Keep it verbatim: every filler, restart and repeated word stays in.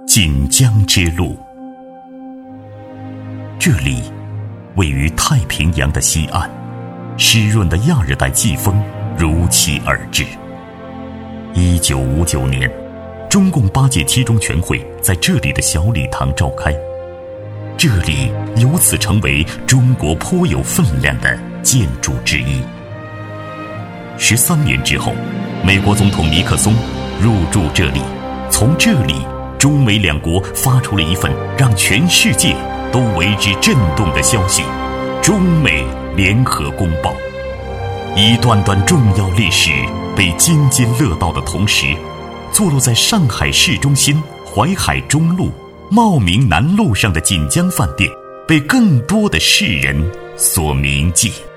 锦江之路。这里位于太平洋的西岸，湿润的亚热带季风如期而至。一九五九年，中共八届七中全会在这里的小礼堂召开，这里由此成为中国颇有分量的建筑之一。十三年之后，美国总统尼克松入驻这里，从这里，中美两国发出了一份让全世界都为之震动的消息——中美联合公报。一段段重要历史被津津乐道的同时，坐落在上海市中心淮海中路、茂名南路上的锦江饭店，被更多的世人所铭记。